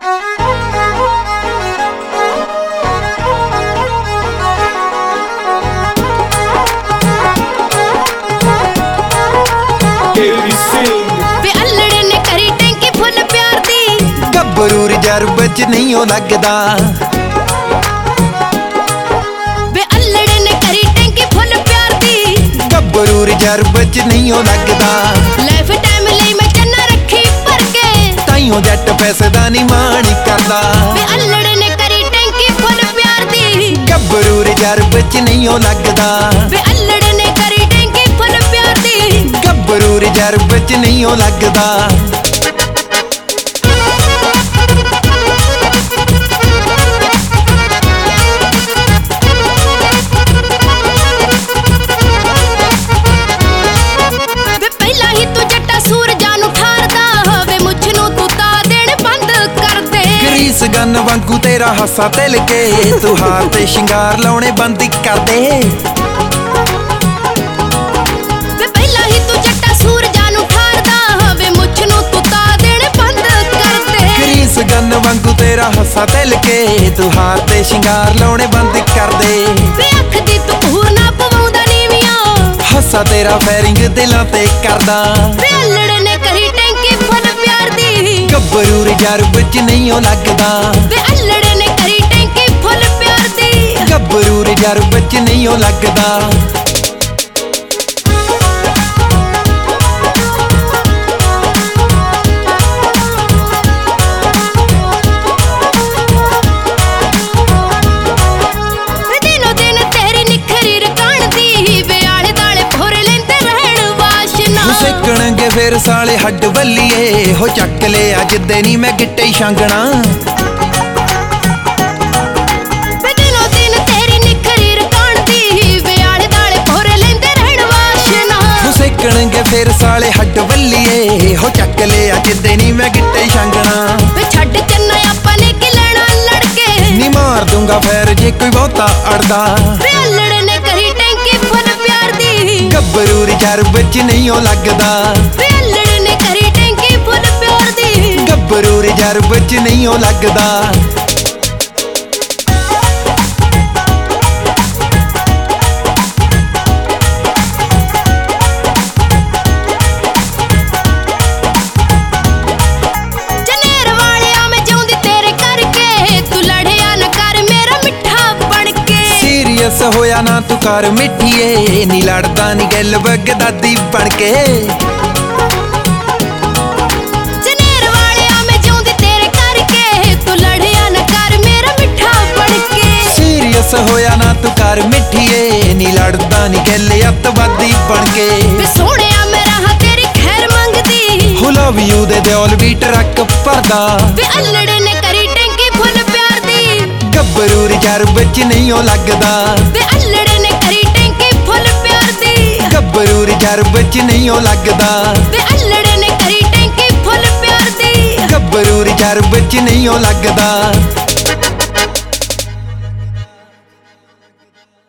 ਗੱਭਰੂ ਰਿਜ਼ਰਵ ਚ ਨਹੀਂ ਉਹ ਲੱਗਦਾ ਵੇ ਅਲੜੇ ਨੇ ਕਰੀ ਟੈਂਕੀ ਫੁੱਲ ਪਿਆਰ ਦੀ। ਗੱਭਰੂ ਰਿਜ਼ਰਵ ਚ ਨਹੀਂ ਉਹ ਲੱਗਦਾ ਲਾਈਫ ਟਾਈਮ ਲਈ ਮੈਂ ਚੰਨਾ ਰੱਖੀ ਭਰ ਕੇ ਤਾਈਓ ਜੱਟ ਪੈਸੇ ਦਾ ਨਹੀਂ ਮਾਣ ਕਰਦਾ ਵੇ ਅਲੜੇ ਨੇ ਕਰੀ ਟੈਂਕੀ ਫੁੱਲ ਪਿਆਰ ਦੀ। ਗੱਭਰੂ ਰਿਜ਼ਰਵ ਚ ਨਹੀਂ ਉਹ ਲੱਗਦਾ ਵੇ ਅਲੜੇ ਨੇ ਕਰੀ ਟੈਂਕੀ ਫੁੱਲ ਪਿਆਰ ਦੀ। ਗੱਭਰੂ ਰਿਜ਼ਰਵ ਚ ਨਹੀਂ ਉਹ ਲੱਗਦਾ ਗਨ ਵਾਂਗੂ ਤੇਰਾ ਹੱਸਾ ਤਿਲ ਕੇ ਤੂੰ ਹਾਰ ਤੇ ਸ਼ਿੰਗਾਰ ਲਾਉਣੇ ਬੰਦ ਕਰ ਦੇ ਵੇ ਪਹਿਲਾਂ ਹੀ ਤੂੰ ਜੱਟਾ ਸੂਰਜਾਂ ਨੂੰ ਠਾਰਦਾ ਵੇ ਮੁੱਛ ਨੂੰ ਤੂੰ ਤਾਂ ਦੇਣੇ ਬੰਦ ਕਰ ਦੇ ਗਰੀਸ ਗਨ ਵਾਂਗੂ ਤੇਰਾ ਹੱਸਾ ਤਿਲ ਕੇ ਤੂੰ ਹਾਰ ਤੇ ਸ਼ਿੰਗਾਰ ਲਾਉਣੇ ਬੰਦ ਕਰ ਦੇ ਵੇ ਅੱਖ ਦੀ ਤੂੰ ਪੂਰ ਨਾ ਪਵਾਉਂਦਾ ਨੀਵੀਆਂ ਹੱਸਾ ਤੇਰਾ ਫੈਰਿੰਗ ਦਿਲਾਂ ਤੇ ਕਰਦਾ ਵੇ ਅਲੜੇ ਨੇ ਕਰੀ ਟੈਂਕੀ ਫੁੱਲ ਪਿਆਰ ਦੀ। ਗੱਭਰੂ ਰਿਜ਼ਰਵ ਚ ਨਹੀਂ ਉਹ ਲੱਗਦਾ ਵੇ ਅਲੜੇ ਨੇ ਕਰੀ ਟੈਂਕੀ ਫੁੱਲ ਪਿਆਰ ਦੀ। ਗੱਭਰੂ ਰਿਜ਼ਰਵ ਚ ਨਹੀਂ ਉਹ ਲੱਗਦਾ ਦਿਨੋ ਦਿਨ ਤੇਰੀ ਨਿਖਰੀ ਰਕਾਣ ਦੀ ਵੇ ਆਲੇ ਦਾਲੇ ਭੋਰੇ ਲੈਂਦੇ ਰਹਿਣ ਵਾਸ਼ਨਾ ਸਿੱਕਣਗੇ ਫਿਰ ਸਾਲੇ ਹੱਡ ਬੱਲੀਏ ਹੋ ਚੱਕ ਲਿਆ ਜਿੱਦੇ ਨਹੀਂ ਮੈਂ ਗਿੱਟੇ ਛਾਂਗਣਾ ਵੇ ਦਿਨੋ ਦਿਨ ਤੇਰੀ ਨਿਖਰੀ ਰਕਾਣ ਦੀ ਵੇ ਆਲੇ ਦਾਲੇ ਭੋਰੇ ਲੈਂਦੇ ਰਹਿਣ ਵਾਸ਼ਨਾ ਸਿੱਕਣਗੇ ਫਿਰ ਸਾਲੇ ਹੱਡ ਬੱਲੀਏ ਹੋ ਚੱਕ ਲਿਆ ਜਿੱਦੇ ਨਹੀਂ ਮੈਂ ਗਿੱਟੇ ਛਾਂਗਣਾ ਵੇ ਛੱਡ ਚੰਨਾ ਆਪਾਂ ਨੇ ਕੀ ਲੈਣਾ ਲੜਕੇ ਨੀ ਮਾਰ ਦੂੰਗਾ ਫੇਰ ਜੇ ਕੋਈ ਬਹੁਤਾ ਅੜਦਾ ਵੇ ਅਲੜੇ ਨੇ ਕਰੀ ਟੈਂਕੀ ਫੁੱਲ ਪਿਆਰ ਦੀ। ਗੱਭਰੂ ਰਿਜ਼ਰਵ ਚ ਨਹੀਂ ਉਹ ਲੱਗਦਾ ਵੇ ਅਲੜੇ ਨੇ ਕਰੀ ਟੈਂਕੀ ਫੁੱਲ ਪਿਆਰ ਦੀ। ਗੱਭਰੂ ਰਿਜ਼ਰਵ ਚ ਨਹੀਂ ਉਹ ਲੱਗਦਾ ਜਨੇਰ ਵਾਲਿਆ ਮੈਂ ਜਿਉਂਦੀ ਤੇਰੇ ਕਰਕੇ ਤੂੰ ਲੜਿਆ ਨਾ ਕਰ ਮੇਰਾ ਮਿੱਠਾ ਬਣ ਕੇ ਸੀਰੀਅਸ ਹੋਇਆ ਨਾ ਤੂੰ ਕਰ ਮਿੱਠੀਏ ਨੀ ਲੜਦਾ ਨੀ ਗੱਲ ਬਗਦਾਦੀ ਬਣ ਕੇ ਜਨੇਰ ਵਾਲਿਆ ਮੈਂ ਜਿਉਂਦੀ ਤੇਰੇ ਕਰਕੇ ਤੂੰ ਲੜਿਆ ਨਾ ਕਰ ਮੇਰਾ ਮਿੱਠਾ ਬਣ ਕੇ ਸੀਰੀਅਸ ਹੋਇਆ ਨਾ ਤੂੰ ਕਰ ਮਿੱਠੀਏ ਨੀ ਲੜਦਾ ਨੀ ਗੱਲ ਅੱਤਵਾਦੀ ਬਣ ਕੇ ਵੇ ਸੋਹਣਿਆ ਮੇਰਾ ਹਾਂ ਤੇਰੀ ਖੈਰ ਮੰਗਦੀ ਹੋ ਲਵ ਯੂ ਦੇ ਦਿਓਲ ਵੀ ਟਰੱਕ ਭਰਦਾ ਵੇ ਅਲੜੇ ਨੇ ਕਰੀ ਟੈਂਕੀ ਫੁੱਲ ਪਿਆਰ ਦੀ। ਗੱਭਰੂ ਰਿਜ਼ਰਵ ਚ ਨਹੀਂ ਉਹ ਲੱਗਦਾ ਵੇ ਅਲੜੇ ਨੇ ਕਰੀ ਟੈਂਕੀ ਫੁੱਲ ਪਿਆਰ ਦੀ। ਗੱਭਰੂ ਰਿਜ਼ਰਵ ਚ ਨਹੀਂ ਉਹ ਲੱਗਦਾ ਵੇ ਅਲੜੇ ਨੇ ਕਰੀ ਟੈਂਕੀ ਫੁੱਲ ਪਿਆਰ ਦੀ। ਗੱਭਰੂ ਰਿਜ਼ਰਵ ਚ ਨਹੀਂ ਉਹ ਲੱਗਦਾ